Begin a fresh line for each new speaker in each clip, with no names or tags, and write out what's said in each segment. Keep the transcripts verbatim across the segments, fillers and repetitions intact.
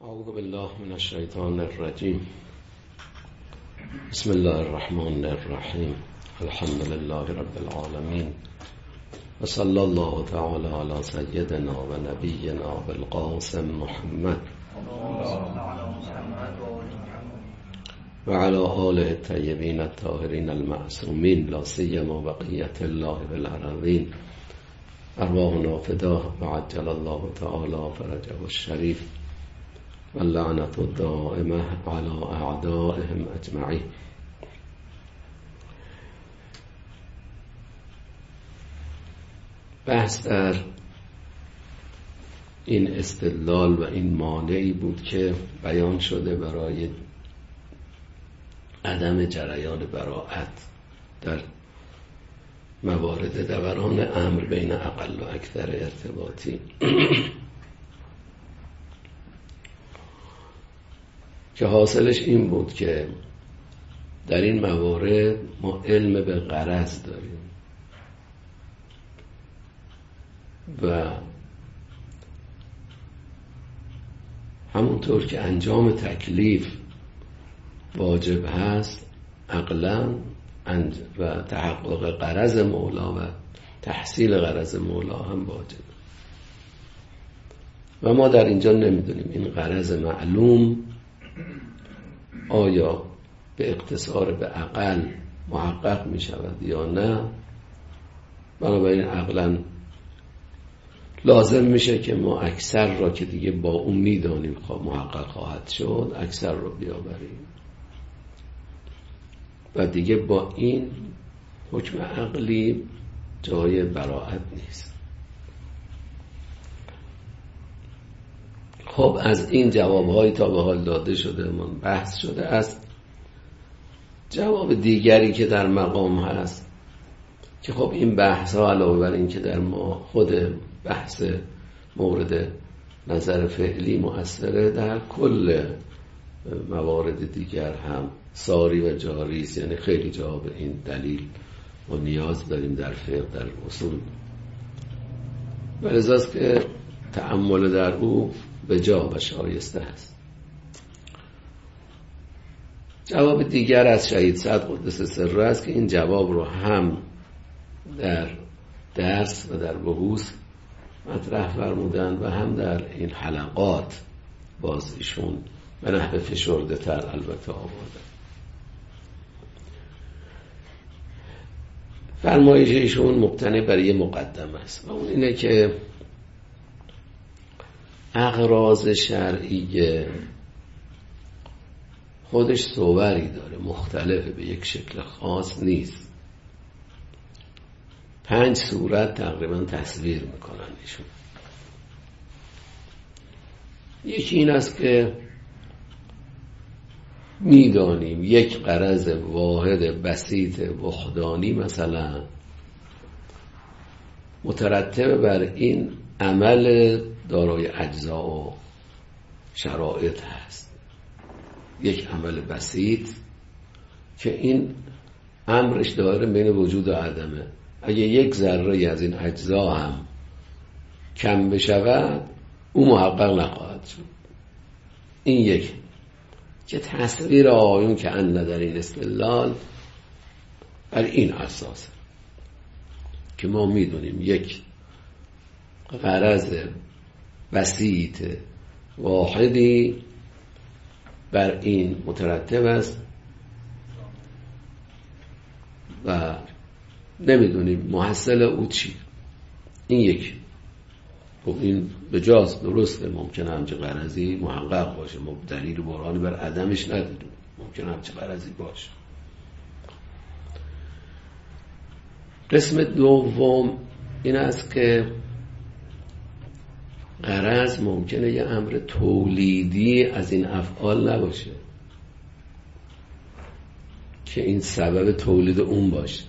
اعوذ بالله من الشیطان الرجیم. بسم الله الرحمن الرحیم. الحمد لله رب العالمین و صلی الله تعالی علی سیدنا و نبینا بالقاسم محمد و علی آله الطیبین الطاهرین المعصومین لا سیما بقیة الله بالارضین. ارواحنا فداه و عجل الله تعالی فرجه الشریف و لعنت الدائمه علی اعدائهم اجمعین. بحث در این استدلال و این مانعی بود که بیان شده برای عدم جریان براءت در موارد دوران امر بین اقل و اکثر ارتباطی که حاصلش این بود که در این موارد ما علم به غرض داریم و همونطور که انجام تکلیف واجب هست عقلاً و تحقق غرض مولا و تحصیل غرض مولا هم واجب و ما در اینجا نمیدونیم این غرض معلوم آیا به اقتصار به عقل محقق می شود یا نه. بنابراین عقلاً لازم میشه که ما اکثر را که دیگه با اون میدانیم محقق خواهد شد اکثر رو بیاوریم و دیگه با این حکم عقلی جای براءت نیست. خب از این جوابهایی تا به حال داده شده من بحث شده است. جواب دیگری که در مقام هست که خب این بحث ها علاوه بر این که در ما خود بحث مورد نظر فعلی مؤثره در کل موارد دیگر هم ساری و جاری است. یعنی خیلی جواب این دلیل و نیاز داریم در فقه در اصول و لذاست که تأمل در او به جا و شایسته است. جواب دیگر از شهید سعد قدس سره است که این جواب رو هم در درس و در بحوث مطرح فرمودن و هم در این حلقات باز ایشون به نحو فشرده تر البته آوردن. فرمایش ایشون مبتنی بر یه مقدمه است و اون اینه که اغراض شرعی خودش صوری داره مختلفه، به یک شکل خاص نیست. پنج صورت تقریبا تصویر میکنن ایشون. یکی این است که میدانیم یک غرض واحد بسیط وحدانی مثلا مترتب بر این عمل دارای اجزا و شرایط هست. یک عمل بسیط که این امرش داره بین وجود و عدمه. اگه یک ذره از این اجزا هم کم بشود او محقق نخواهد شد. این یک که تصویر آیون که ان در این استدلال بر این اساس که ما میدونیم یک غرض بسیط واحدی بر این مترتب است و نمیدونیم محصل او چی. این یک خب این بجاست درسته، ممکنه همچه غرضی محقق باشه، ما دلیل برهانی بر عدمش نداریم، ممکنه همچه غرضی باشه. قسم دوم این است که غرض ممکنه یه امر تولیدی از این افعال نباشه که این سبب تولید اون باشه،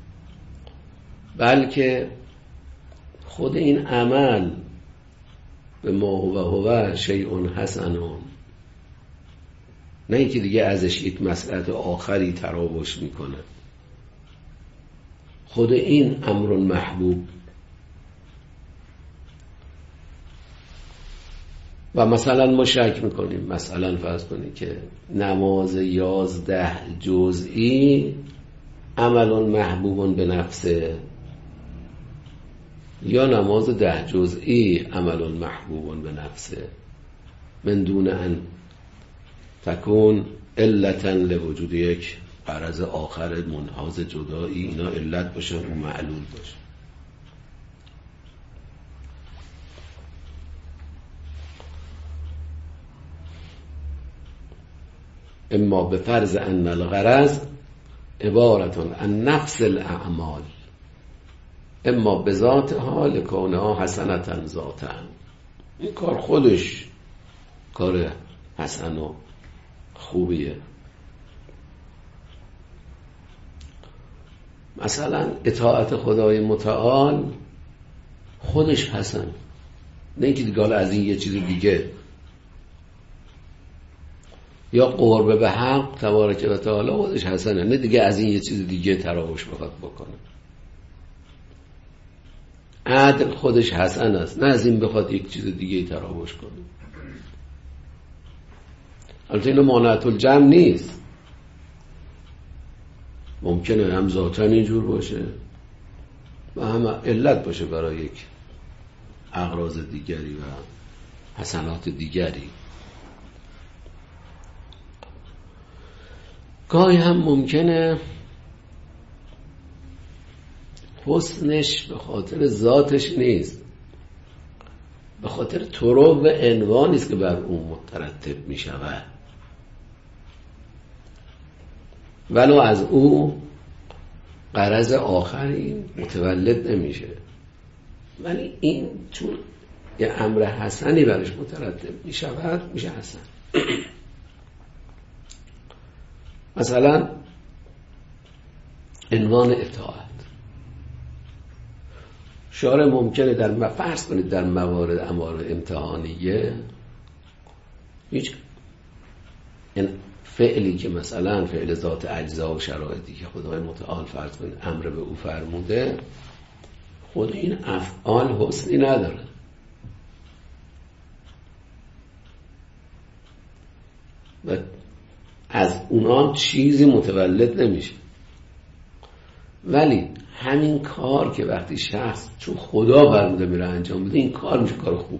بلکه خود این عمل به ما هو هو شیء حسن، نه اینکه دیگه ازش یک مسئله آخری تراوش میکنه. خود این امر محبوب و مثلا ما شک میکنیم، مثلا فرض کنیم که نماز یازده جزئی عمل محبوب به نفسه یا نماز ده جزئی عمل محبوب به نفسه، من دون ان تکون علتا لوجود یک غرض آخر منحاز جدایی، اینا علت باشه و معلول باشه. اما به فرض ان الغرض عبارتون عن نفس الاعمال اما به ذاتها لکونها حسنة ذاتا، این کار خودش کار حسن و خوبیه. مثلا اطاعت خدای متعال خودش حسن، نه اینکه دیگه از این یه چیز دیگه، یا قرب به حق تبارک و تعالی خودش حسنه، نه دیگه از این یه چیز دیگه تراوش بخواد بکنه. عدل خودش حسن است، نه از این بخواد یک چیز دیگه تراوش کنه. البته اینو مانعت الجمع نیست، ممکنه هم ذاتاً اینجور باشه و هم علت باشه برای یک اغراض دیگری و حسنات دیگری. گاهی هم ممکنه حسنش به خاطر ذاتش نیست، به خاطر طرق و عنوانی است که بر اون مترتب می شود، ولو از او غرض آخری متولد نمیشه، ولی این چون یه امر حسنی برش مترتب می شود میشه حسن. مثلا عنوان اطاعت، شارع ممکنه در فرض کنید در موارد امار امتحانیه هیچ فعلی که مثلا فعل ذات اجزا و شرایطی که خدای متعال فرض کنید امر به او فرموده، خود این افعال حسنی نداره، و از اونا چیزی متولد نمیشه، ولی همین کار که وقتی شخص چون خدا فرموده میره انجام بده، این کار میشه کار خوب،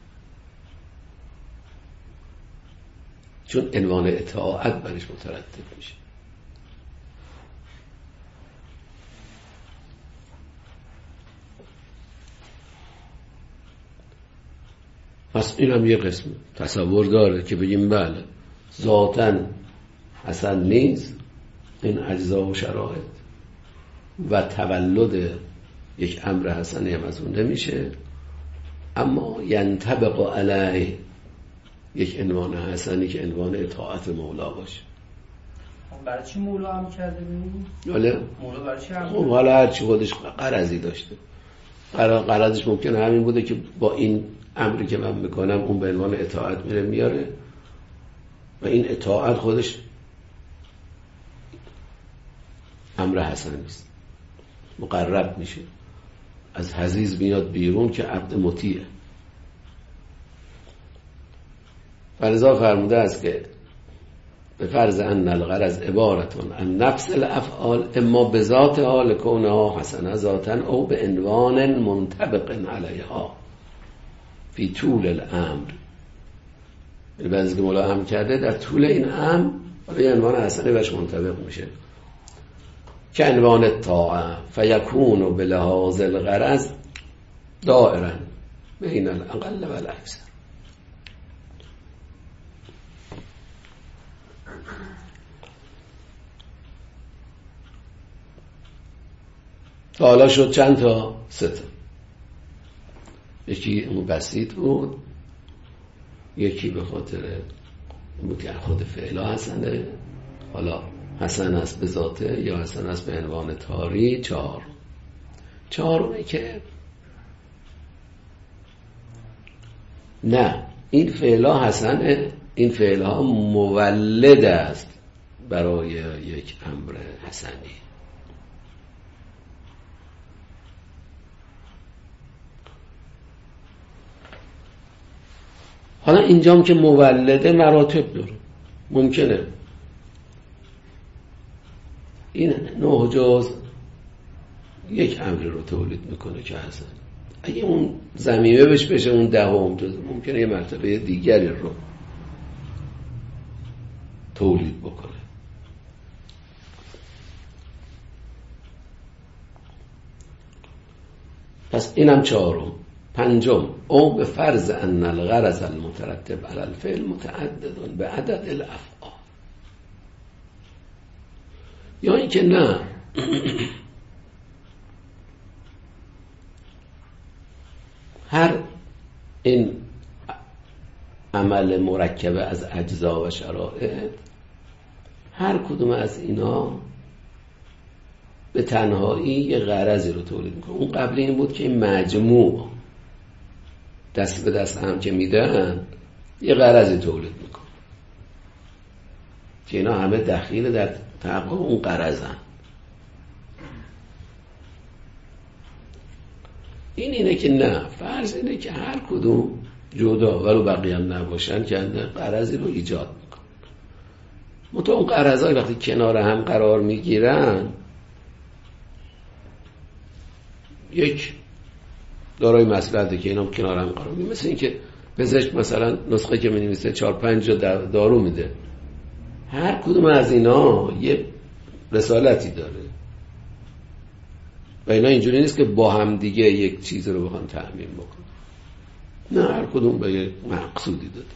چون عنوان اطاعت برش مترتب میشه. پس این هم یه قسم تصور داره که بگیم بله ذاتاً حسن نیست این اجزا و شرایط و تولد یک امر حسنی هم از اون نمیشه، اما ینطبق علیه یک عنوان حسنی که عنوان اطاعت مولا باشه.
برای چی مولا هم کرده بینیم؟
حالا
مولا برای چی هم؟
خب حالا هرچی خودش قرضی داشته، قرضش ممکنه همین بوده که با این امری که من میکنم اون به عنوان اطاعت میره میاره و این اطاعت خودش امر حسن نیست، مقرب میشه، از حضیض میاد بیرون که عبد مطیعه. فلذا فرموده است که به فرض ان الغرض عبارتون عن نفس الافعال اما به ذاتها لکونها حسنه ذاتا او به عنوان منطبق علیها فی طول الامر. یعنی بعضی که مولا هم کرده در طول این امر به عنوان حسنه برش منطبق میشه که عنوان الطاعه فیکون بلحاظ الغرض دائرا بین الاقل و الاکثر. تا حالا شد چند تا؟ سه تا. یکی اون بسیط بود، یکی به خاطر بود که خود فعلا حسنه، حالا حسن است به ذاته یا حسن است به عنوان تاری. چهار چهارونه که نه این فعلا حسنه، این فعلا مولد است برای یک امر حسنی. حالا اینجام که مولده مراتب داره، ممکنه این نه جز یک امر رو تولید میکنه که هست. اگه اون ضمیمه بهش بشه اون دهم جز، ممکنه یه مرتبه دیگری رو تولید بکنه. پس اینم چهارم. پنجم، او به فرض ان الغرض المترتب علی الفعل متعدد به عدد الافعال. یا این که نه هر این عمل مرکب از اجزا و شرایط، هر کدوم از اینا به تنهایی یه غرضی رو تولید میکنه. اون قبل این بود که این مجموع دست به دست هم که میدن یه غرضی تولید میکنه که اینا همه دخیل در تحقق اون غرضن. این اینه که نه، فرض اینه که هر کدوم جدا ولو بقیه هم نباشن که غرضی رو ایجاد میکنه. منتها اون غرضای وقتی کنار هم قرار میگیرن یک دارای مصلحته که اینا کنار هم قرار میگیرن. مثل این که پزشک مثلا نسخه که می‌نویسه چهار پنج دارو میده، هر کدوم از اینا یه رسالتی داره و اینا اینجوری نیست که با هم دیگه یک چیز رو بخوان تأمین بکنن. نه، هر کدوم به یک مقصودی داده.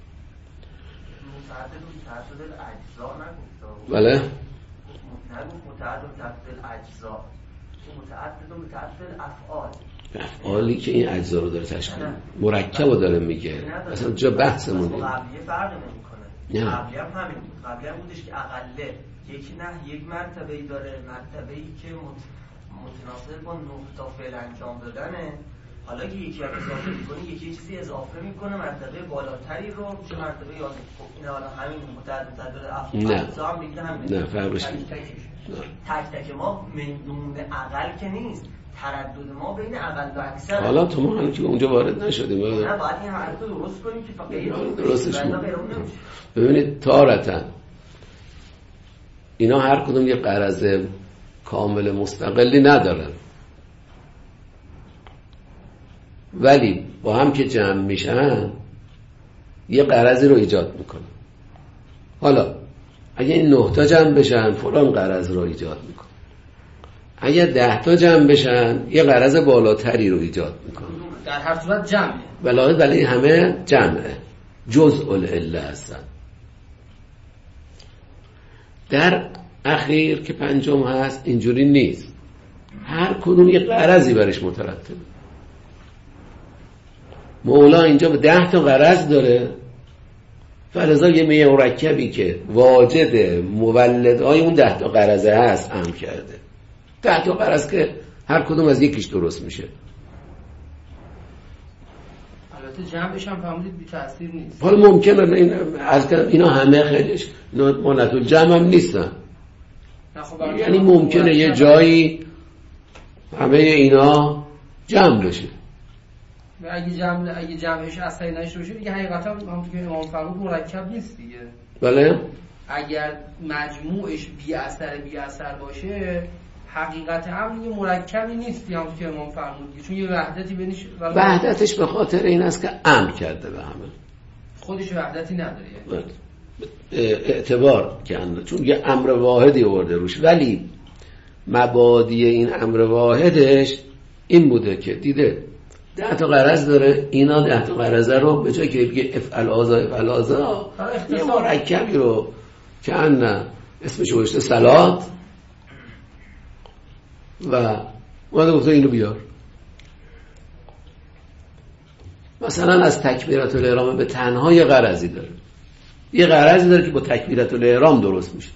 متعدد و متعدد الاجزا نگفت.
بله؟
نگفت متعدد و متعدد الاجزا، متعدد و متعدد الافعال.
افعالی که این اجزا رو داره تشکیل مرکب رو داره میگه. اصلا جا بحثمون
نیست. قبلیه فرق نمیکنه. قبلیه هم همین بود. قبلیه هم بودش که اقله یک نه یک مرتبه‌ای داره، مرتبه‌ای که مت... متناسب با نقطه فعل انجام دادنه. حالا که یکی هم اضافه میکنی، یکی چیزی اضافه میکنه مرتبه بالاتری رو میشه مرتبه یاد. نه حالا همین متعدد متعدد افعال هم میگه همین.
نه فرقش
تک تک تک ما منون اقل که نیست. تردد ما بین اقل و اکثر.
حالا تو ما هم که اونجا وارد نشدیم.
نه باید این حرف رو درست کنیم که فقط
درستش کنیم. ببینید تارتن اینا هر کدوم یه غرض کامل مستقلی ندارن، ولی با هم که جمع میشن یه غرضی رو ایجاد میکنن. حالا اگه این نه تا جمع بشن فلان غرض رو ایجاد میکنن، اگه ده تا جمع بشن یه غرض بالاتری رو ایجاد میکنن.
در هر صورت جمعه.
بله، ولی همه جمعه، جزء العله هستن. در اخیر که پنجم هست اینجوری نیست، هر کدوم یه غرضی برش مترتبه. مولا اینجا به ده تا غرض داره، فلذا یه میه مرکبی که واجد مولدهای اون ده تا غرضه هست هم کرده. ده تا غرض که هر کدوم از یکیش درست میشه.
البته جمعش هم فهمیدید بی تأثیر نیست.
حالا ممکنه این از اینا همه خیلیش منطول جمع هم نیستن. یعنی ممکنه یه جایی همه اینا جمع بشه
و اگه جمع اگه جمعش اصلی نشه باشه دیگه حقیقتا همونطور که امام فرمود مرکب نیست دیگه.
بله.
اگر مجموعش بی اثر بی اثر باشه حقیقت هم دیگه مرکبی نیست همونطور که امام فرمود، چون یه وحدتی بینش
وحدتش به خاطر این است که امر کرده به همه،
خودش وحدتی نداره.
بله. اعتبار کنده چون یه امر واحدی آورده روش، ولی مبادی این امر واحدش این بوده که دیده ده تا غرض داره، اینا ده تا غرضه رو به جای که بگه افعل آزا افعل آزا یه مرکبی رو که ان اسمش گذاشته صلات و اومده گفته اینو بیار. مثلا از تکبیرت الاحرام به تنها یه غرضی داره، یه غرضی داره که با تکبیرت الاحرام درست میشه،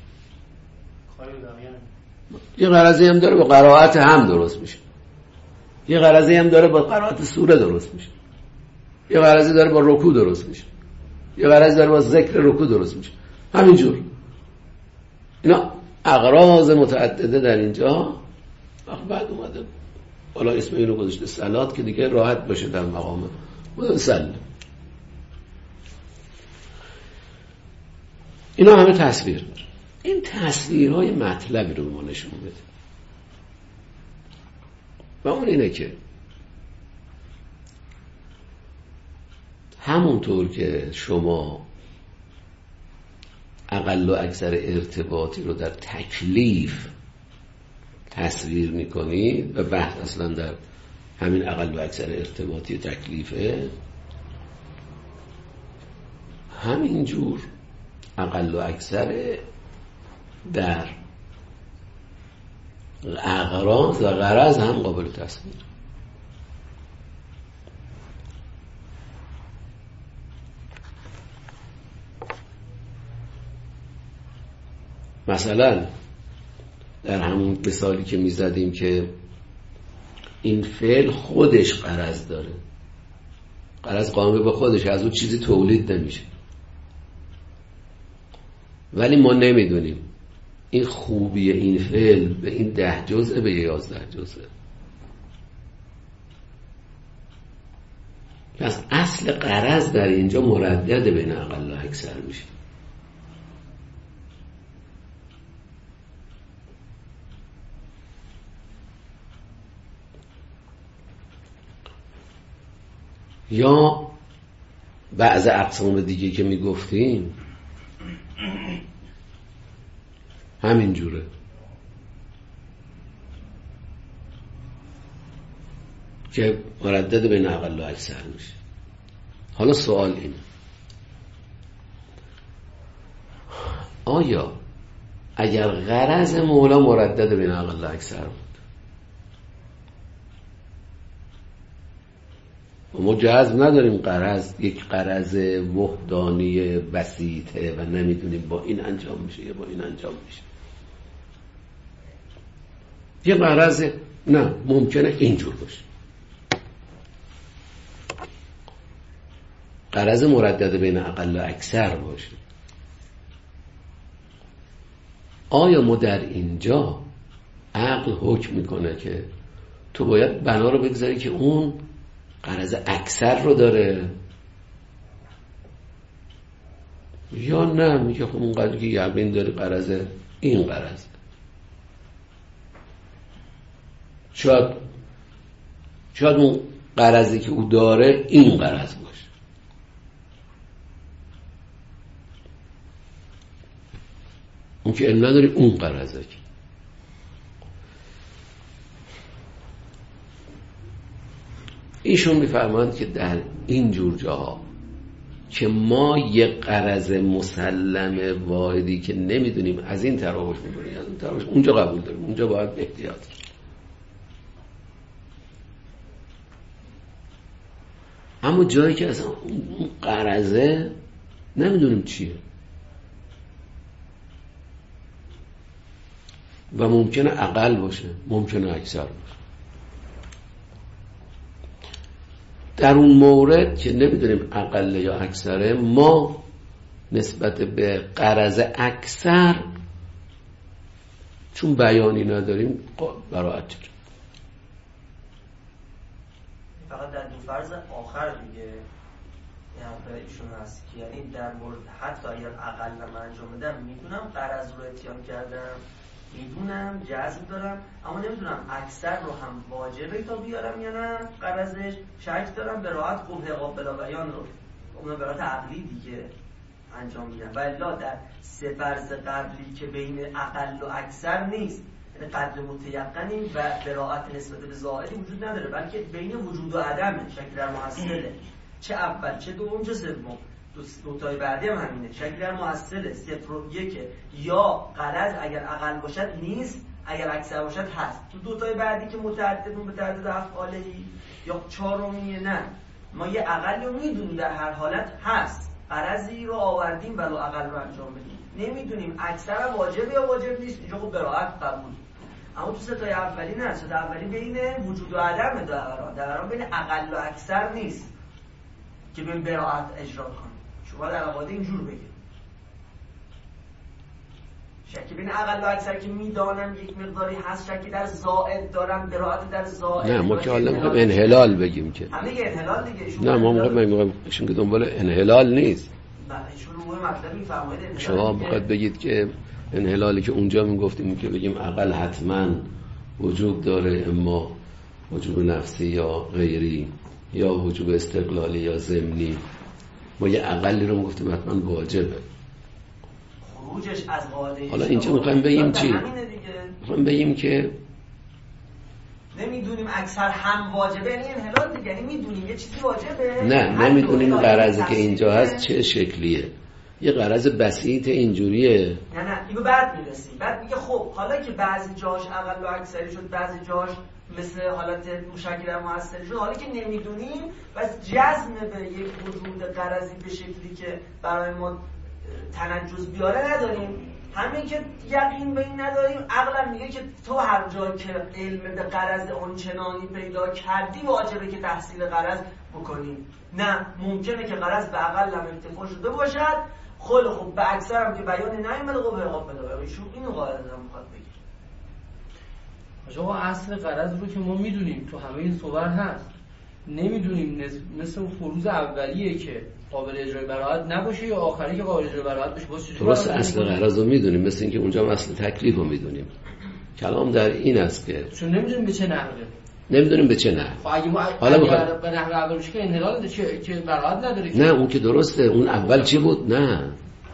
یه غرضی هم داره با قرائت هم درست میشه، یه غرضی هم داره با قرائت سوره درست میشه، یه غرضی داره با رکوع درست میشه، یه غرضی داره با ذکر رکوع درست میشه. همینجور اینا اغراض متعدده در اینجا. بعد اومده حالا اسم اینو گذاشته صلات که دیگه راحت باشه در مقام سل. اینا همه تصویر داره. این تصویرهای مطلبی رو به ما نشون بده و اون اینه که همونطور که شما اقل و اکثر ارتباطی رو در تکلیف تصویر میکنید و بحث اصلا در همین اقل و اکثر ارتباطی تکلیفه، همینجور اقل و اکثر در اغراض و غرض هم قابل تصویر. مثلا در همون مثالی که میزدیم که این فعل خودش غرض داره، غرض قائم به خودش، از اون چیزی تولید نمیشه، ولی ما نمیدونیم این خوبی این فعل به این ده جزء به یازده جزء. پس اصل غرض در اینجا مردد بین اقل و اکثر میشه. یا بعض اقسام دیگه که میگفتیم همین جوره. که مردد بین اقل و اکثر میشه. حالا سوال اینه، آیا اگر غرض مولا مردد بین اقل و اکثر بود، ما جزم نداریم غرض یک غرض وحدانی بسیطه و نمیدونیم با این انجام میشه یا با این انجام میشه، یه غرض نه ممکنه اینجور باشه، غرض مردد بین اقل و اکثر باشه، آیا ما در اینجا عقل حکم میکنه که تو باید بنا رو بگذاری که اون غرض اکثر رو داره، یا نه میگه خب اونقدر که یقین داری غرض این غرض، شاید شاید اون غرضی که او داره این غرض باشه. اون که علم نداری اون غرضه. که ایشون میفرمایند که در این جور جاها که ما یک غرض مسلم واحدی که نمیدونیم از این طرفش میکنیم از اون طرفش، اونجا قبول داریم، اونجا باید احتیاط. اما جایی که اصلا اون غرضه نمیدونیم چیه و ممکنه اقل باشه ممکنه اکثر باشه، در اون مورد که نمیدونیم اقل یا اکثره، ما نسبت به غرض اکثر چون بیانی نداریم براحت داریم.
فقط در دو فرض آخر دیگه یعنی ایشون هست که یعنی در مورد حتی اگر اقل من انجام بدم میدونم غرض رو اتیان کردم، میدونم جذب دارم، اما نمیدونم اکثر رو هم واجبه تا بیارم یا نه غرضش، شک دارم، به راحت قبح قابل بیان رو اون به راحت عقلی دیگه انجام میدم. و الا در سه فرض قبلی که بین اقل و اکثر نیست، یعنی قدر متیقنی و به راحت نسبت به ظاهری وجود نداره، بلکه بین وجود و عدمه، شکل در محصله، چه اول چه دوم چه سوم، دو دوتای بعدی هم همینه، شکل در محصله صفر و یکه، یا غرض اگر اقل باشد نیست، اگر اکثر باشد هست. تو دوتای بعدی که متعدد به تعدد افعالی یا چهارمیه، نه ما یه اقل رو میدونیم در هر حالت هست، غرضی رو آوردیم ولو اقل رو انجام بدیم، نمیدونیم اکثر واجب یا واجب نیست، اینجا خب به راحت قبول. اما تو ستای اولی نه، ستای اولی بین وجود و عدم دارن، در بین اقل و اکثر نیست که بین براعت اجرا کنیم. شما در واقع اینجور بگید شکی بین اقل و اکثر که میدانم یک مقداری هست، شکی در زائد دارم، براعت در زائد.
نه ما که حالا میگم انحلال بگیم که
همه انحلال دیگه.
نه ما میگم میگم ایشون که دنبال انحلال نیست،
شروع مطلب میفرمایید
شما بخواد بگید که انحلالی که اونجا میگفتیم که بگیم عقل حتما وجوب داره، اما وجوب نفسی یا غیری یا وجوب استقلالی یا ضمنی، ما یه عقلی رو میگفتیم حتما واجبه.
خروجش از قاعده
حالا اینجا میخوایم بگیم چی؟ میخوایم بگیم که
نمیدونیم اکثر هم واجبه، یعنی انحلال دیگه، یعنی میدونیم یه چیزی واجبه،
نه نمیدونیم غرضی که اینجا هست چه شکلیه. یه غرض بسیط اینجوریه.
نه نه اینو بعد میرسیم. بعد میگه خب حالا که بعضی جاش اقل و اکثری شد، بعضی جاش مثل حالت مشکل در موثر شد، حالا که نمیدونیم بس جزم به یک وجود غرضی به شکلی که برای ما تنجز بیاره نداریم. همین که یقین به این نداریم، عقلم میگه که تو هر جا که علم به غرض آنچنانی پیدا کردی واجبه که تحصیل غرض بکنیم. نه ممکنه که غرض به عقل هم انتفاع شده باشد، خیلی خوب به اکثر هم که بیان نیامده قوه عقاب بده ایشون اینو قاعده دارم میخواد بگیر.
آقا اصل غرض رو که ما میدونیم تو همه این صور هست، نمیدونیم مثل فروض اولیه که قابل اجرای براحت نباشه یا آخری که قابل اجرای براحت بشه. باشه
درست اصل غرض رو میدونیم، مثل اینکه اونجا هم اصل تکلیف رو میدونیم. کلام در این است که
چون نمیدونیم به چه نحوه،
نمیدونیم به چه نحوه.
خب اگه ما
حالا
اگر به نحوه اولش که انحلال چه که براحت نداره.
نه اون که درسته، اون اول چی بود؟ نه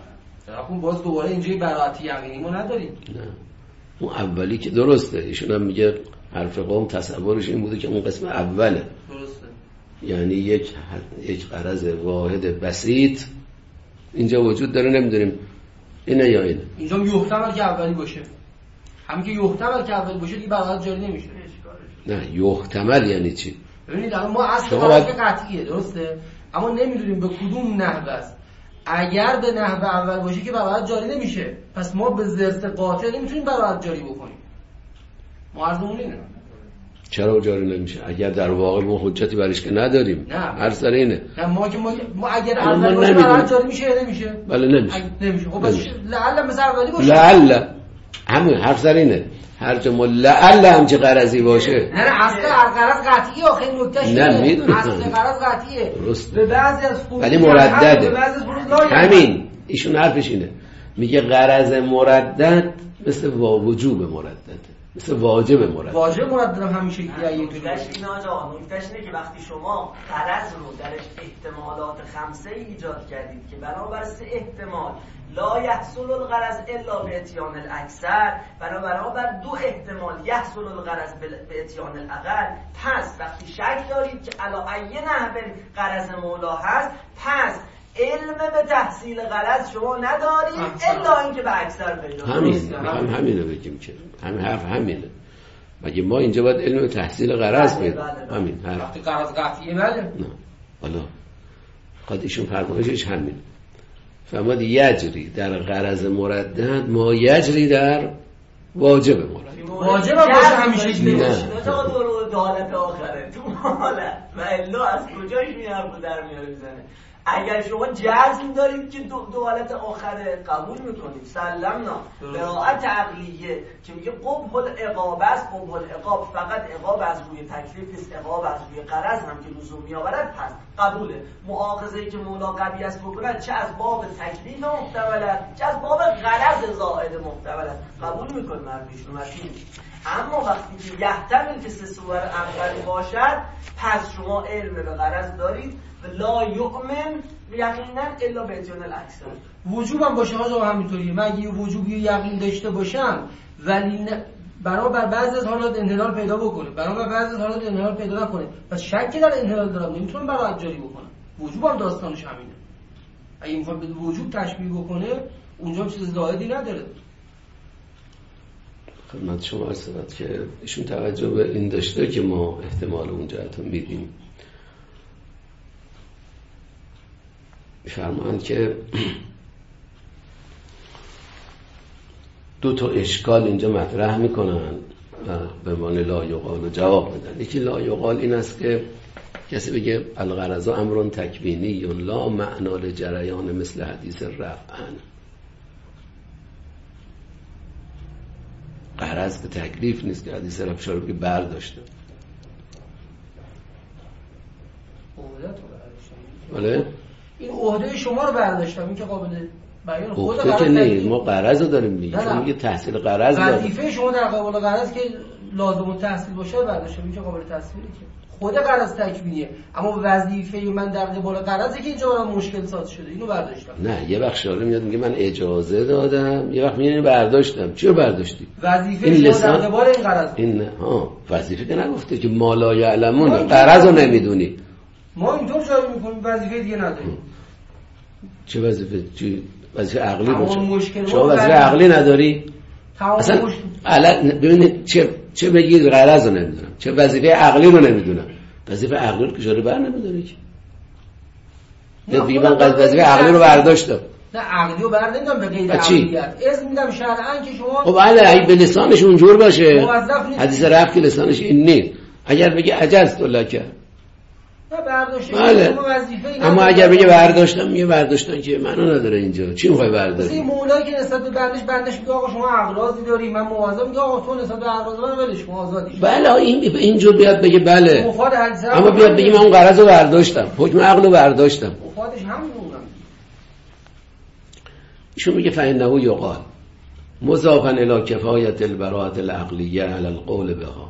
اون باز دوباره اینجای براحتی یقینی ما نداریم.
نه اون اولی که درسته. ایشون هم میگه حرف قوم تصورش این بوده که اون قسم اوله
درسته،
یعنی یک یک غرض واحد بسیط اینجا وجود داره، نمیدونیم اینه یا اینه.
اینجا یحتمل که اولی باشه، همین که یحتمل که اولی باشه دیگه براحت جاری نمیشه.
نه یحتمل یعنی چی؟
ببینید الان ما اصل غرض قطعیه درسته، اما نمیدونیم به کدوم نحوه است. اگر به نحوه اول باشه که براحت جاری نمیشه، پس ما به ضرس قاطع نمیتونیم براحت جاری بکنیم. ما عرضمون اینه.
چرا جاری نمیشه؟ اگر در واقع ما حجتی برش که نداریم.
نه
هر سر اینه.
نه ما که ما, ما اگر اول باشه براحت جاری میشه نمیشه؟
بله نمیشه.
نمیشه. خب پس لعل مثلا اولی باشه.
لعل همین حرف سر اینه. هر جا ما لعل هم چه غرضی باشه.
نه نه اصل غرض قطعیه، آخه این نکتهش
نه میدونم
اصل غرض قطعیه.
درسته.
به بعضی از فروض
ولی مردده. همین ایشون حرفش اینه. میگه غرض مردد مثل وجوب مردده، مثل واجب مردد.
واجب مردد هم همین شکلیه.
نکتهش اینه آقا، نکتهش اینه که وقتی شما غرض رو درش احتمالات خمسه ایجاد کردید که بنابر سه احتمال لا یحصل الغرض الا به اتیان الاکثر، بنابر دو احتمال یحصل الغرض به اتیان الاقل، پس وقتی شک دارید که علی ای نحو غرض مولا هست، پس علم به تحصیل غرض شما ندارید الا اینکه به اکثر پیدا
همین هم همینه بگیم که همین حرف همینه. مگه ما اینجا باید علم به تحصیل غرض بید؟ همین حرف.
وقتی غرض قطعیه بله.
نه حالا خود ایشون فرمایشش همین. فرمود یجری در غرض مردد ما یجری در واجب مردد.
واجب باشه همیشه
نه تا دور دالت آخره تو حالت و الا از کجاش میارم در میاره میزنه. اگر شما جزم دارید که دو, دو حالت آخره قبول میکنید سلمنا براءت عقلیه که میگه قبح العقاب است، قبح العقاب فقط عقاب از روی تکلیف نیست، عقاب از روی غرض هم که لزوم میآورد پس قبوله. مؤاخذه‌ای که مولا قوی است بکنه چه از باب تکلیف محتملت چه از باب غرض زائد محتملت قبول میکنه مردیشون متین. اما وقتی که یحتمل که سه صور اولی باشد پس شما علم به غرض دارید لا یؤمن یقینا الا به اتیان الاکثر.
وجوب هم باشه آقا همینطوریه. من اگه وجوبی یقین داشته باشم ولی برابر بعضی از حالات انحلال پیدا بکنه، برابر بعضی از حالات انحلال پیدا نکنه، پس شکی در انحلال دارم نمیتونم براحت جاری بکنم. وجوب هم داستانش همینه. اگه میخواد به وجوب تشبیه بکنه اونجا هم چیز زائدی نداره.
خدمت شما عرض که ایشون توجه به این داشته که ما احتمال اون جهت رو میدیم. میفرمایند که دو تا اشکال اینجا مطرح میکنن و به معنی لا یقال جواب میدن. یکی لا یقال این است که کسی بگه الغرض امر تکوینی لا معنا لجریان مثل حدیث رفعن. غرض به تکلیف نیست که حدیث رفع رو برداشته. بله
این عهده شما رو برداشتم، این که قابل بیان خود
عهده که نیست، ما قرض رو داریم میگیم، چون میگه تحصیل قرض داره.
وظیفه شما در قبال قرض که لازم التحصیل باشه برداشتم، این که قابل تصویره که خود قرض تکوینیه، اما وظیفه من در قبال قرضه که اینجا برام مشکل ساز شده، اینو برداشتم.
نه یه وقت شاره میاد میگه من اجازه دادم، یه وقت میگه اینو برداشتم. چرا برداشتی؟
وظیفه شما لسان... در قبال این قرض.
این ها وظیفه که نگفته که ما لا یعلمون، قرض رو نمیدونی.
ما اینطور جایی میکنیم وظیفه دیگه نداریم.
چه وظیفه؟ چی وظیفه عقلی
باشه؟
شما وظیفه عقلی نداری؟ اصلا علا... ببینید چه چه بگید قرض رو نمیدونم، چه وظیفه عقلی رو نمیدونم. وظیفه عقلی رو که جوری بر نمیدونی که. نه دیگه من وظیفه عقلی رو برداشتم.
نه عقلی رو بر نمیدونم به غیر عقلیت. اذن میدم شرعاً که شما
خب بله اگه به لسانش اونجور باشه. حدیث رفع که لسانش این نیست. اگر بگه عجزت لک
نه برداشت
بله. اما اگر بگه برداشتم، میگه برداشتن که منو نداره اینجا، چی میخوای برداری؟
این مولایی که نسبت به بندش بندش میگه آقا شما اغراضی داری، من مواظب میگه آقا تو نسبت به اغراض من ولش کن آزادی.
بله این اینجور بیاد بگه بله، اما بیاد بگه من اون قرضو برداشتم، حکم عقلو برداشتم،
مفادش همون.
ایشون میگه فإنه یقال مضافا الی کفایت البراءة العقلیه علی القول بها،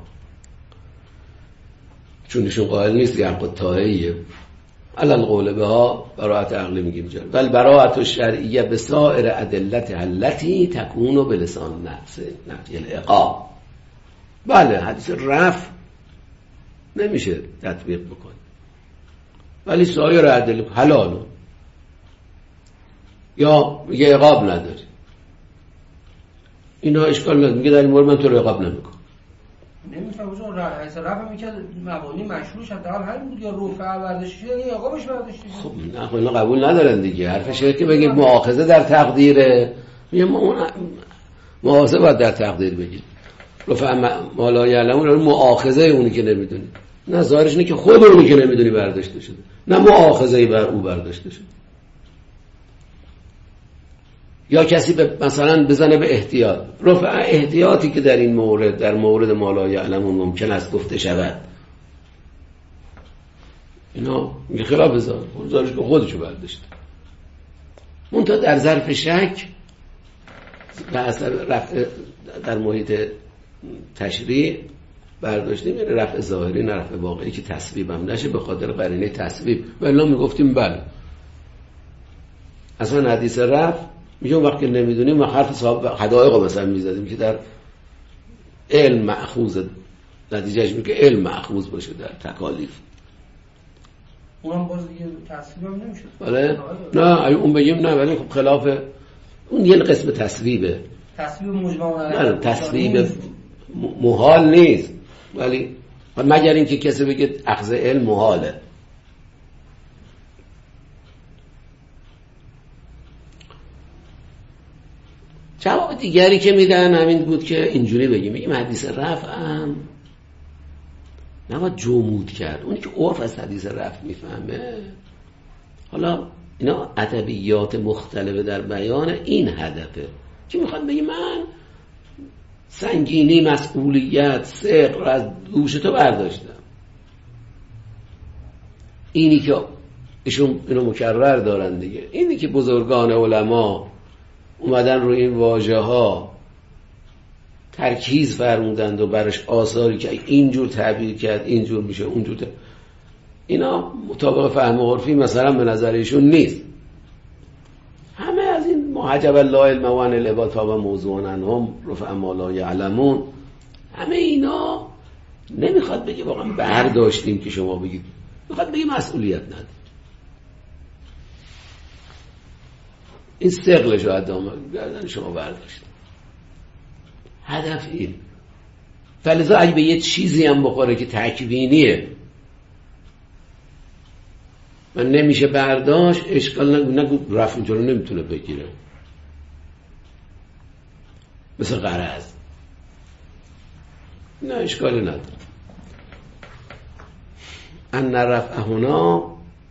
چون ایشون قائل نیست که حق الطاعیه علی القول بها براءت عقلی میگیم جا، بل براءت الشرعیه بسائر ادلت التي تكون بلسان نفس نفی العقاب. بله حدیث رفع نمیشه تطبیق بکن، ولی سایر ادله حلال یا میگه عقاب نداری، اینا اشکال نداره، میگه در این مورد من تو رو عقاب نمیکنم.
نمیفهم چون رئیس رفع میکرد مبانی مشروعش حداقل همین بود، یا رفع برداشت شده یا عقابش برداشت شده. خب
نه اینا قبول ندارن دیگه، حرفش اینه که بگید مؤاخذه در تقدیره، میگه اون مؤاخذه باید در تقدیر بگید، رفع ما لا یعلمون مؤاخذه اونی که نمیدونی، نه ظاهرش اینه که خود اونی که نمیدونی برداشته شده، نه مؤاخذه بر او برداشته شده. یا کسی به مثلا بزنه به احتیاط، رفع احتیاطی که در این مورد در مورد ما لا یعلمون ممکن است گفته شود، اینا میگه خلاف بذار خودش که خودشو برداشته. منتها در ظرف شک به اثر رفع در محیط تشریع برداشتیم، یعنی رفع ظاهری نه رفع واقعی که تصویب هم نشه به خاطر قرینه تصویب، ولی میگفتیم بله اصلا حدیث رفع میگه اون وقت که نمیدونیم ما حرف صاحب حدایق مثلا میزدیم که در علم مأخوذ، نتیجهش میگه علم مأخوذ باشه در تکالیف،
اونم باز دیگه تصویب هم نمیشه.
بله نه اون بگیم نه، ولی خب خلاف اون یه قسم تصویبه،
تصویب مجمع
علیه نه تصویب محال نیست، ولی مگر اینکه کسی بگه اخذ علم محاله. جواب دیگری که میدن همین بود که اینجوری بگیم، میگیم حدیث رفع هم نباید جمود کرد، اونی که عرف از حدیث رفع میفهمه. حالا اینا ادبیات مختلفه در بیان این هدفه که میخواد بگی من سنگینی مسئولیت ثقل از دوش تو برداشتم، اینی که ایشون اینو مکرر دارن دیگه، اینی که بزرگان علما اومدن رو این واژه ها ترکیز فرمودند و برش آثاری که اینجور تعبیر کرد اینجور میشه اونجور تعبیر. اینا مطابق فهم عرفی مثلا به نظر ایشون نیست. همه از این محجب الله علم و ان العباد و موضوعان انهم رفع ما لا یعلمون، همه اینا نمیخواد بگه واقعا برداشتیم که شما بگید، میخواد بگه مسئولیت نداره. این ثقل شاید دامن گردن شما برداشت، هدف این. فلذا اگه به یه چیزی هم بخوره که تکوینیه من نمیشه برداشت، اشکال نگو نگو رفع اینجا رو نمیتونه بگیره، مثل غرض نه اشکالی نداره. ان رفع هنا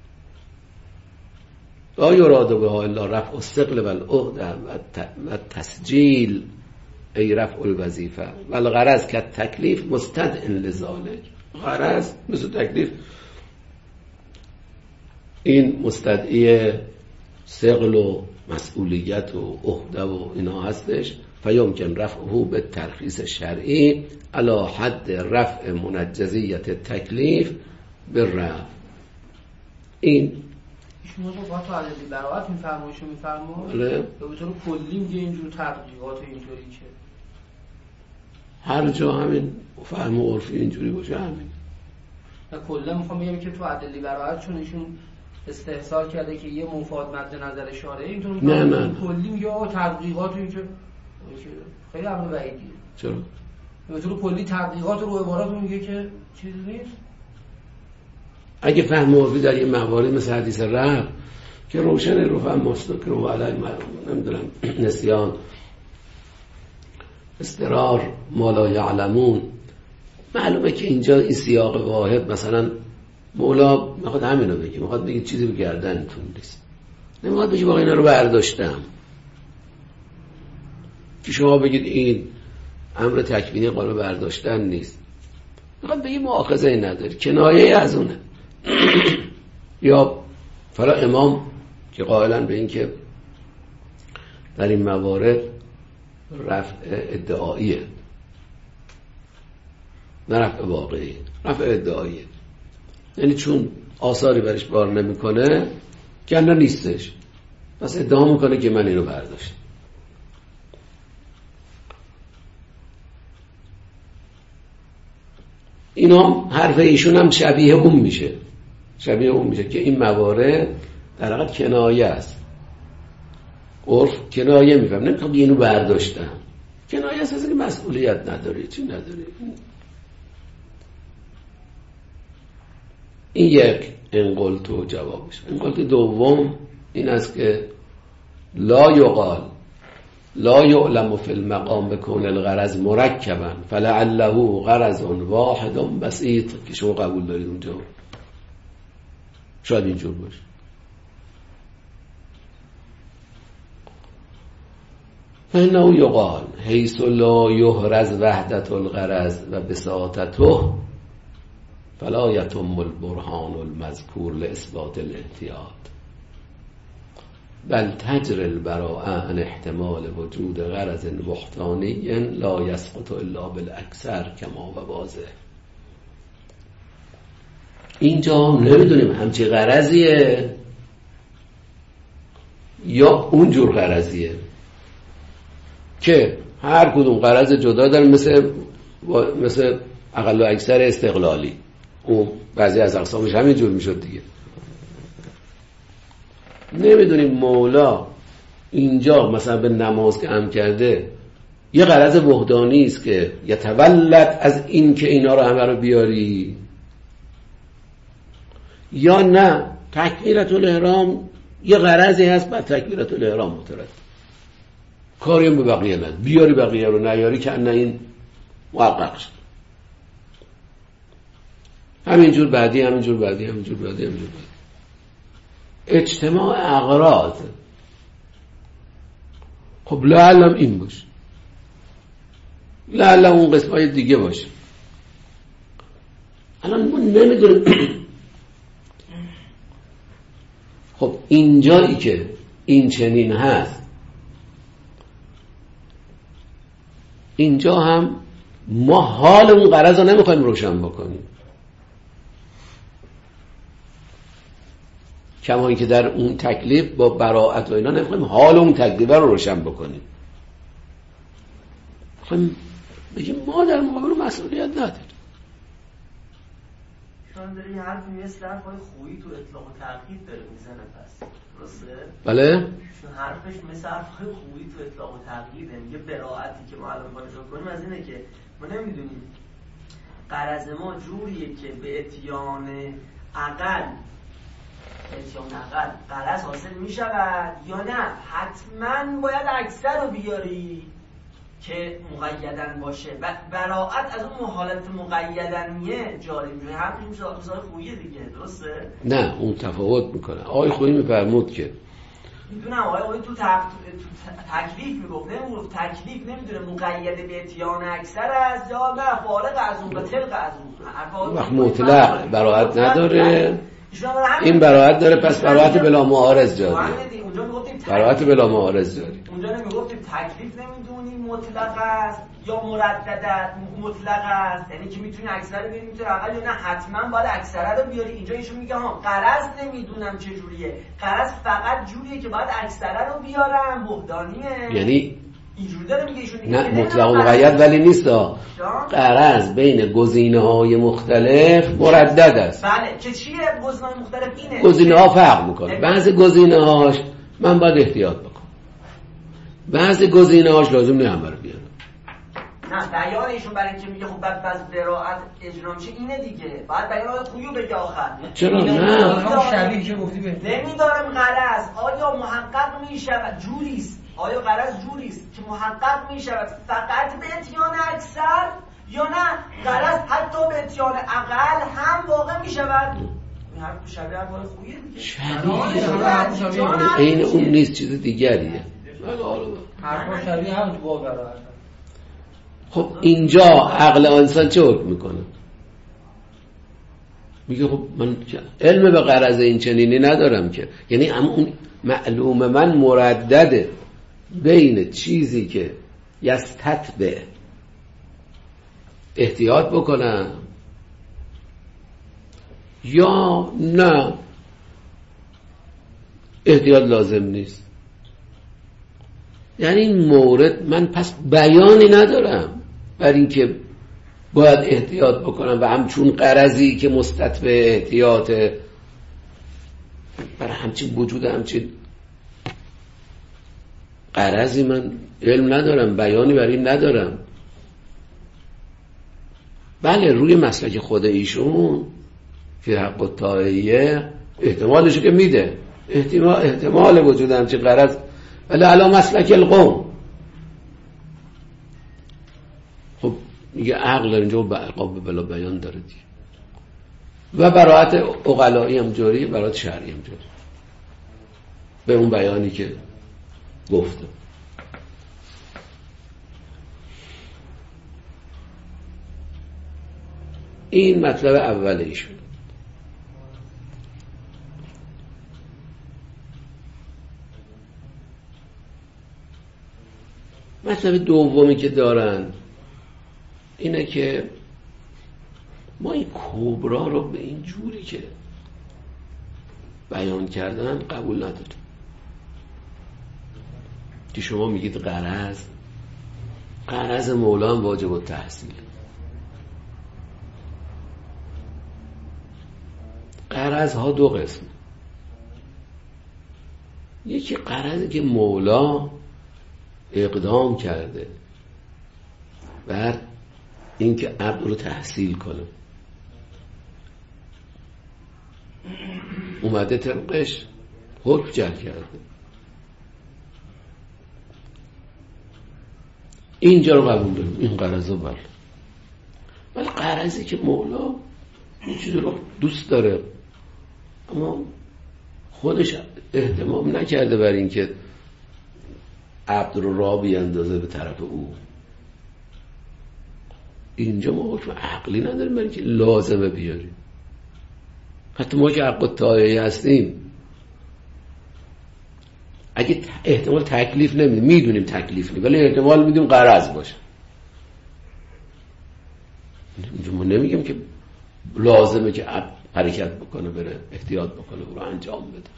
لا یراد بها الا رفع الثقل والعهده و تسجیل ای رفع الوظیفه و الغرض که تکلیف مستدعی لذالک. غرض مثل تکلیف این مستدعی ثقل و مسئولیت و عهده و اینا هستش، فیمکن رفعه به ترخیص شرعی علی حد رفع منجزیت تکلیف به رفع. این
شما تو با تو عددی براعت میفرمایشو میفرمایید
بله.
به طور کلی میگه اینجور تبلیغات اینطوری که
هر جا همین فهم و عرفی اینجوری باشه همین.
و کلا میخوام بگم که تو عددی براعت چون ایشون استحصال کرده که یه مفاد مد نظر شارعی اینطور
نه نه
کلی میگه آقا تبلیغات این که خیلی امر بعیدیه.
چرا؟
به طور کلی تبلیغات رو عبارات میگه که چیزی نیست.
اگه فهم عرفی در یه موارد مثل حدیث رفع که روشن رو فهم مستقر رو علی نمیدونم نسیان استرار ما لا یعلمون، معلومه که اینجا این سیاق واحد مثلا مولا میخواد همینو بگه، میخواد بگه چیزی به گردنتون نیست، نمیخواد بگه باقی اینا رو برداشتم که شما بگید این امر تکوینی قابل برداشتن نیست، میخواد بگه مؤاخذه ای نداری، کنایه از اونه. یا فرا امام که قائلن به این که در این موارد رفع ادعاییه نه رفع واقعی، رفع ادعاییه، یعنی چون آثاری برش بار نمیکنه کنه نیستش، پس ادعا میکنه که من اینو برداشتم. اینا حرف ایشون هم شبیه اون میشه، شبیه اون میشه که این موارد در حقیقت کنایه است. عرف کنایه میفهم، نمیخوام اینو برداشتم، کنایه است از که مسئولیت نداری، چی نداری. این یک انقلتو جوابش. انقلت دوم این است که لا یقال لا یعلم فی المقام بکون الغرض مرکبا فلعله غرض واحد بسیط که شما قبول دارید اونجا، شاید اینجور باشه. فإنه یقال حیث لا یحرز وحدت الغرض و بساطته فلا یتم البرهان المذکور لاثبات الاحتیاط بل تجر البراءة عن احتمال وجود غرض بهتانی لا یسقط الا بالاکثر کما و واضح. اینجا نمیدونیم همچی غرضیه یا اونجور غرضیه که هر کدوم غرض جدا داره، مثل مثل اقل و اکثر استقلالی، اون بعضی از اقسامش همینجور میشد دیگه. نمیدونیم مولا اینجا مثلا به نماز که امر کرده یه غرض وحدانی است که یتولد از این که اینا رو همه رو بیاری، یا نه تکبیرت الاحرام یه غرضی هست بعد تکبیرت الاحرام مترد کاری هم به بقیه ند، بیاری بقیه رو نیاری که نه این محقق شد. همینجور بعدی همینجور بعدی همینجور بعدی همینجور بعدی اجتماع اغراض. خب لعلم این باشه، لعلم اون قسمای دیگه باشه. الان ما نمیدونیم. خب اینجایی که این چنین هست، اینجا هم ما حال اون غرض رو نمیخوایم روشن بکنیم، کما اینکه در اون تکلیف با براءت و اینا نمیخوایم حال اون تکلیف رو روشن بکنیم. میخوایم بگیم ما در مقابل مسئولیت نداریم.
شما داری یه حرفی مثل حرفای خویی تو اطلاق و تقیید داره میزنه، پس درسته؟
بله؟
چون حرفش مثل حرفای خویی تو اطلاق و تقییده، میگه براءتی که ما الان باید کنیم از اینه که ما نمیدونیم غرض ما جوریه که به اتیان اقل اتیان اقل غرض حاصل میشود یا نه حتما باید اکثر رو بیاری که مقیدن باشه و براءت از اون حالت مقیدنیه جاری میشه. حرفش مثال خویی دیگه، درسته؟
نه اون تفاوت میکنه. آقای خویی میفرمود که
میدونم آقای خویی تو تق... تکلیف میگفت، نمیگفت تکلیف نمیدونه مقید به اتیان اکثر است یا نه فارغ از اون و طلق از اون.
وقت مطلق براءت نداره این براحت داره، پس براحت بلا معارض جاری. براحت بلا معارض جاری.
اونجا نمیگفتیم تکلیف نمیدونی مطلق است یا مردد مطلق است، یعنی که میتونی اکثر بیاری میتونی اقل، یا نه حتما باید اکثر رو بیاری. اینجا ایشون میگه ها غرض نمیدونم چه جوریه، غرض فقط جوریه که باید اکثر رو بیارم، بهدانیه.
یعنی
اینجوری داره میگه ایشون.
نه مطلق و مقید ولی نیست. غرض بین گزینه‌های مختلف مردد است.
بله که چیه گزینه‌های مختلف؟ اینه
گزینه‌ها فرق میکنه. بعضی گزینه‌هاش من باید احتیاط بکنم، بعضی گزینه‌هاش لازم نیست همه رو بیارم.
نه بیان ایشون برای اینکه میگه خب بعد از براءت اجرا میشه اینه دیگه، بعد بیان خویو بگه آخر.
چرا نه
شبیه که گفتی بهتر
نمیدارم غرض آیا محقق میشود جوریست، آیا غرض جوریست که محقق میشود فقط به اتیان اکثر، یا نه غرض حتی به اتیان اقل هم واقع میشود؟ این حرف شبیه حرف خویه دیگه.
این اون نیست، چیز دیگریه.
حرف شبیه هم تو با براءت.
خب اینجا عقل انسان چه حکم میکنه؟ میگه خب من علم به غرض این چنینی ندارم که، یعنی اون معلوم من مردده بین چیزی که یستتبع احتیاط بکنم یا نه احتیاط لازم نیست. یعنی این مورد من پس بیانی ندارم بر این که باید احتیاط بکنم و همچون غرضی که مستتبع احتیاطه، برای همچین وجود همچین غرضی من علم ندارم، بیانی بر این ندارم. بله روی مسلک خود ایشون فی حق الطائعیه احتمالشو که میده، احتمال احتمال وجود همچین غرض، ولی علا مسلک القوم. خب میگه عقل اینجا عقاب بلا بیان داره دیگه، و براحت عقلایی هم جوری، براحت شرعی هم جوری به اون بیانی که گفتم. این مطلب اول ایشون. مطلب دومی که دارن اینه که ما این کبرا رو به این جوری که بیان کردن قبول نداریم. که شما میگید غرض غرض مولا واجب التحصیل. غرض ها دو قسم، یکی غرضی که مولا اقدام کرده بر اینکه عبد رو تحصیل کنه، اومده طبقش حکم جر کرده، اینجا رو قبول داریم، این غرض رو بله. ولی غرضی که مولا این چیز رو دوست داره اما خودش اهتمام نکرده بر اینکه عبد رو راه بیاندازه به طرف او، اینجا ما حکم عقلی نداریم برای اینکه لازمه بیاریم. حتی ما که حق الطائعیه هستیم اگه احتمال تکلیف نمیدیم، میدونیم تکلیف نیم ولی احتمال میدیم غرض باشه، اینجا ما نمیگیم که لازمه که عبد حرکت بکنه، بره احتیاط بکنه، برو انجام بده.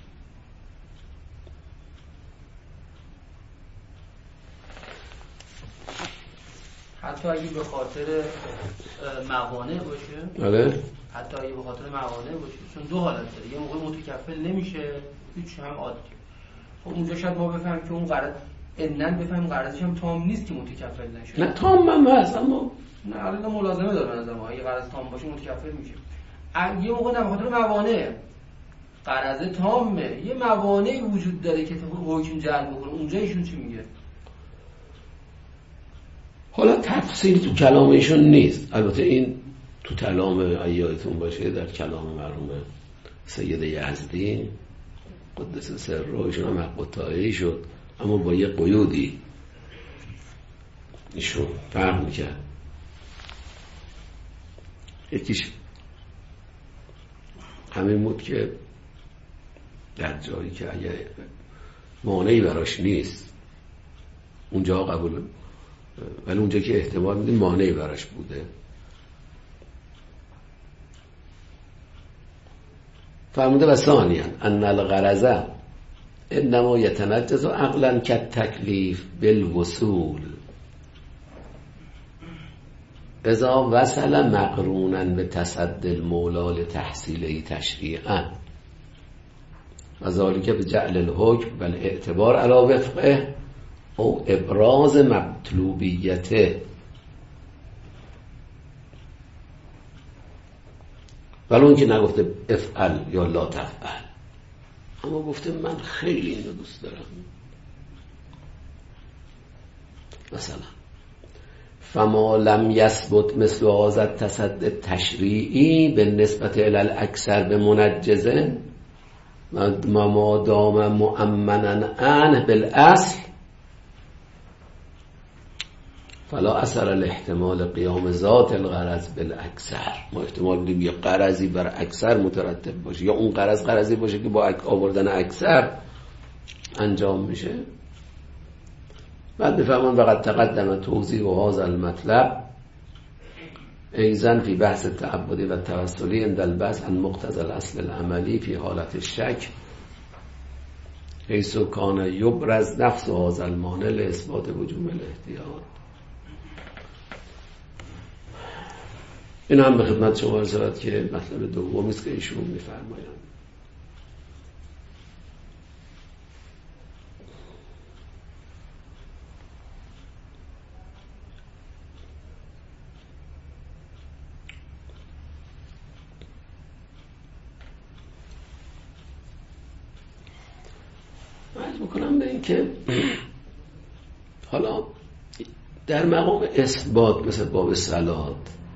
حتی اگه به خاطر موانع باشه،
آره
حتی اگه به خاطر موانع باشه، چون دو حالت داره، یه موقع متکفل نمیشه هیچ هم عادی. خب اونجا شاید ما بفهمیم که اون غرض انن بفهمیم غرضش هم تام نیست که متکفل نشه.
نه تام هم هست اما
نه الان ملازمه داره نظر ما، اگه غرض تام باشه متکفل میشه. یه موقع نه به خاطر موانع، غرض تامه، یه موانعی وجود داره که حکم جلب بکنه، اونجا ایشون چی میگه؟
حالا تفصیل تو کلام ایشون نیست، البته این تو کلام ایاتون باشه، در کلام مرحوم سید یزدی قدس سره ایشون هم حق الطائعی شد اما با یه قیودی ایشون فرق میکرد. همین بود که در جایی که اگه مانعی براش نیست اونجا قبول، ولی اونجا که احتمال میدیم مانعی براش بوده. فرموده و ثانیاً ان الغرض انما یتنجز عقلا کالتکلیف بالوصول اذا وصل مقرونا به تصدی المولا لتحصیله تشریعا و ذالک بجعل الحکم بل اعتبار علی وفقه او ابراز مطلوبیته. ولی اون که نگفته افعل یا لا تفعل، اما گفته من خیلی اینو دوست دارم. مثلا فما لم یثبت مثل هذا التصدی التشریعی بالنسبة الی الاکثر بمنجزه و ما دام مؤمنا عنه بالاصل فلا اثر الاحتمال قیام ذات الغرض بالاکثر. ما احتمال بدیم یه غرضی بر اکثر مترتب باشه یا اون غرض غرضی باشه که با آوردن اکثر انجام میشه. بعد میفهمون وقد تقدم توضیح و هذا المطلب ایضا فی بحث تعبدی و توسلی عند البحث عن مقتضى الاصل العملی فی حالت الشک حیث کان یبرز نفس هذا المانع لاثبات وجوب الاحتیاط. این هم به خدمت شما رسد که مطلب دومی است که ایشون میفرمایند. عرض میکنم به این که حالا در مقام اثبات مثل باب صلات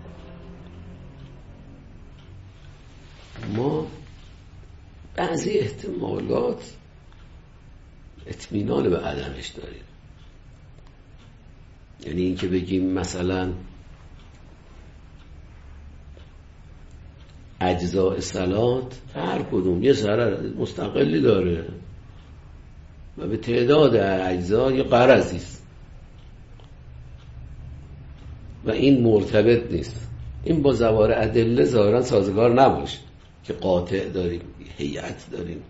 ما بعضی احتمالات اطمینان به عدمش داریم. یعنی این که بگیم مثلا اجزاء صلات هر کدوم یه ضرر مستقلی داره و به تعداد اجزا یه غرضی است و این مرتبط نیست. این با زوار ادله ظاهرا سازگار نباشه که قاطع داریم، هیئت داریم.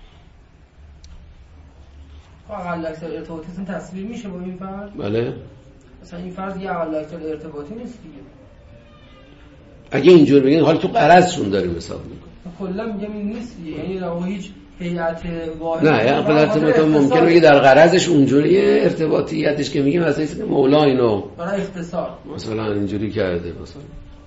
اقل اکثر ارتباطیتون تصویر میشه با این فرض؟
بله.
مثلا این فرض یه اقل اکثر ارتباطی نیست دیگه.
اگه اینجور بگین حالا تو غرضشون داریم حساب میکنم.
کلا میگم این نیست، یعنی رو هیچ هیئت واحد.
نه یه اقل ارتباط ممکنه بگی در غرضش اونجوریه ارتباطیتش که میگیم مثلا که مولا اینو
برای اختصار
مثلا اینجوری کرده. مثلا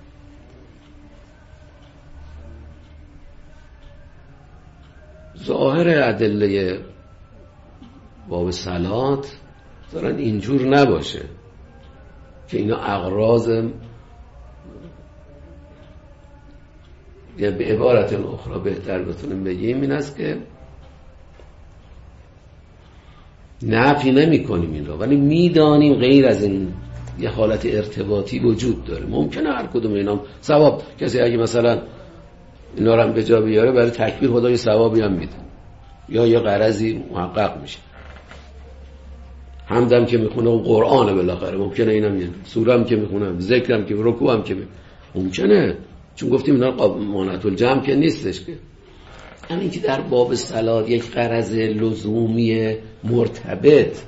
ظاهر ادله باب صلات دارن اینجور نباشه که اینا اغراض، یا به عبارت اخرى بهتر بتونیم بگیم این است که نفی نمی کنیم این را، ولی میدانیم غیر از این یه حالت ارتباطی وجود داره. ممکنه هر کدوم اینا ثواب، کسی اگه مثلا اینا رو هم به جا بیاره برای تکبیر خدا یه ثوابی هم میده یا یه غرضی محقق میشه. حمدم که میخونه اون قرآنه بالاخره، ممکنه اینم یه سوره هم که میخونه، ذکرم که رکوع هم که ممکنه، چون گفتیم اینا مانعت الجمع که نیستش که. همین که در باب صلات یک غرض لزومی مرتبط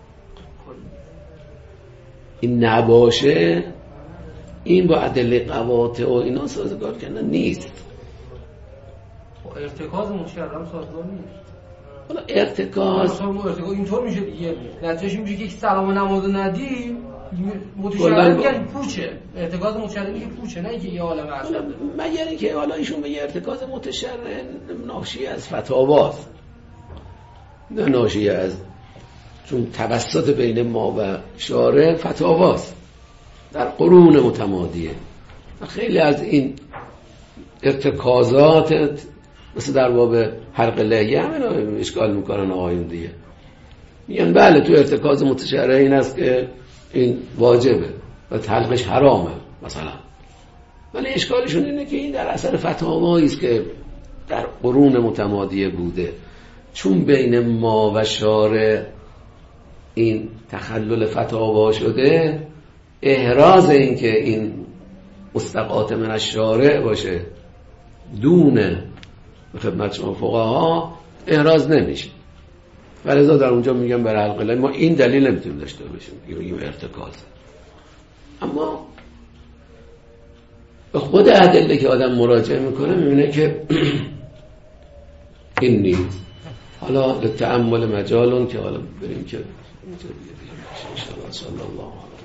این نباشه، این با ادله قواطع و اینا سازگار کردن نیست.
ارتکاز مشرم سازگار نیست.
حالا ارتکاز
ارتکاز اینطور میشه دیگه، نتیجهش میشه که سلام نماز ندی متشرم میگن پوچه. ارتکاز متشرمی که پوچه، نه که یه عالم اصلا.
مگر اینکه حالا ایشون به ارتکاز متشرم ناشی از فتاواست، نه ناشی از، چون توسط بین ما و شارع فتاواست در قرون متمادیه و خیلی از این ارتکازات مثل در باب حلق لحیه همین اشکال میکنن آقایون دیگه، میگن بله تو ارتکاز متشرع این است که این واجبه و حلقش حرامه مثلا، ولی اشکالشون اینه که این در اثر فتاوایی است که در قرون متمادیه بوده، چون بین ما و شارع این تخلل فتاوا شده، احراز این که این مستقات من الشارع باشه دونه خدمت شما فقها احراز نمیشه. ولذا در اونجا میگم برای حلقه ما این دلیل نمیتونیم داشته باشیم، میگیم ارتکاز. اما به خود ادله که آدم مراجعه میکنه میبینه که این نیست. حالا لتأمل مجالون که حالا بریم که اینجا دیگه بگیم ان شاء الله. صلی الله علیه